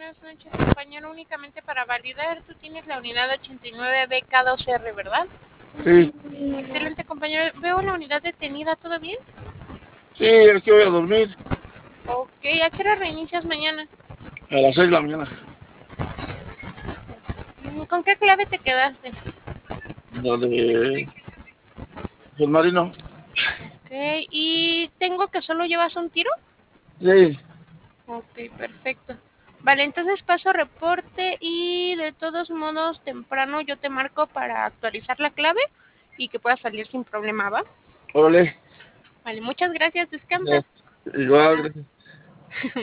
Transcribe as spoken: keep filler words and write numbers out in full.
buenas noches, compañero. Únicamente para validar, tú tienes la unidad ochenta y nueve B K dos R, ¿verdad? Sí, Excelente, compañero. Veo la unidad detenida, ¿todo bien? sí, es que voy a dormir Ok, ¿a qué hora reinicias mañana? a las seis de la mañana. ¿Con qué clave te quedaste? La de submarino. Ok, ¿y tengo que solo llevas un tiro? Sí, Ok, perfecto. Vale, entonces paso reporte y de todos modos temprano yo te marco para actualizar la clave y que pueda salir sin problema, ¿va? órale. Vale, muchas gracias, descansa. Ya, igual, gracias.